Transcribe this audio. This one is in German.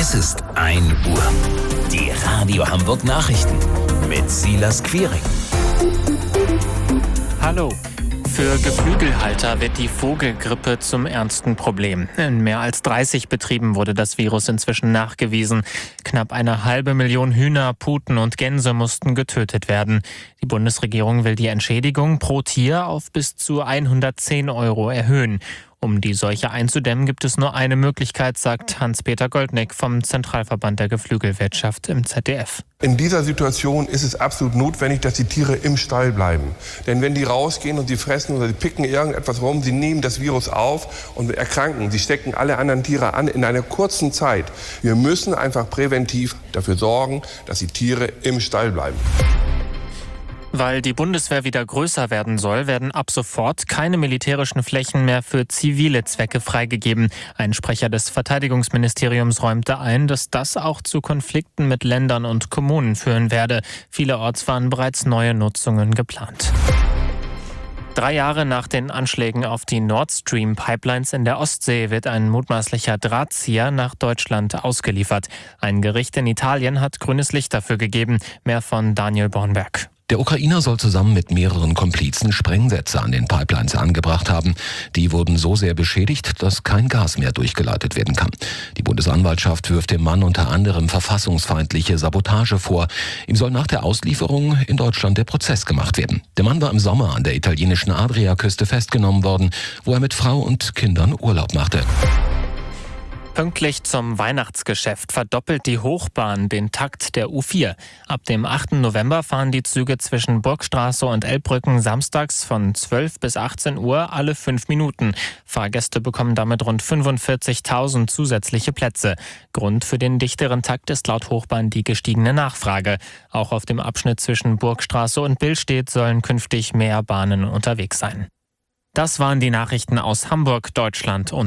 Es ist 1 Uhr. Die Radio Hamburg Nachrichten mit Silas Quiring. Hallo. Für Geflügelhalter wird die Vogelgrippe zum ernsten Problem. In mehr als 30 Betrieben wurde das Virus inzwischen nachgewiesen. Knapp 1,5 Million Hühner, Puten und Gänse mussten getötet werden. Die Bundesregierung will die Entschädigung pro Tier auf bis zu 110 € erhöhen. Um die Seuche einzudämmen, gibt es nur eine Möglichkeit, sagt Hans-Peter Goldnick vom Zentralverband der Geflügelwirtschaft im ZDF. In dieser Situation ist es absolut notwendig, dass die Tiere im Stall bleiben. Denn wenn die rausgehen und sie fressen oder sie picken irgendetwas rum, sie nehmen das Virus auf und erkranken. Sie stecken alle anderen Tiere an in einer kurzen Zeit. Wir müssen einfach präventiv dafür sorgen, dass die Tiere im Stall bleiben. Weil die Bundeswehr wieder größer werden soll, werden ab sofort keine militärischen Flächen mehr für zivile Zwecke freigegeben. Ein Sprecher des Verteidigungsministeriums räumte ein, dass das auch zu Konflikten mit Ländern und Kommunen führen werde. Vielerorts waren bereits neue Nutzungen geplant. 3 Jahre nach den Anschlägen auf die Nord Stream Pipelines in der Ostsee wird ein mutmaßlicher Drahtzieher nach Deutschland ausgeliefert. Ein Gericht in Italien hat grünes Licht dafür gegeben. Mehr von Daniel Bornberg. Der Ukrainer soll zusammen mit mehreren Komplizen Sprengsätze an den Pipelines angebracht haben. Die wurden so sehr beschädigt, dass kein Gas mehr durchgeleitet werden kann. Die Bundesanwaltschaft wirft dem Mann unter anderem verfassungsfeindliche Sabotage vor. Ihm soll nach der Auslieferung in Deutschland der Prozess gemacht werden. Der Mann war im Sommer an der italienischen Adriaküste festgenommen worden, wo er mit Frau und Kindern Urlaub machte. Pünktlich zum Weihnachtsgeschäft verdoppelt die Hochbahn den Takt der U4. Ab dem 8. November fahren die Züge zwischen Burgstraße und Elbbrücken samstags von 12 bis 18 Uhr alle 5 Minuten. Fahrgäste bekommen damit rund 45.000 zusätzliche Plätze. Grund für den dichteren Takt ist laut Hochbahn die gestiegene Nachfrage. Auch auf dem Abschnitt zwischen Burgstraße und Billstedt sollen künftig mehr Bahnen unterwegs sein. Das waren die Nachrichten aus Hamburg, Deutschland und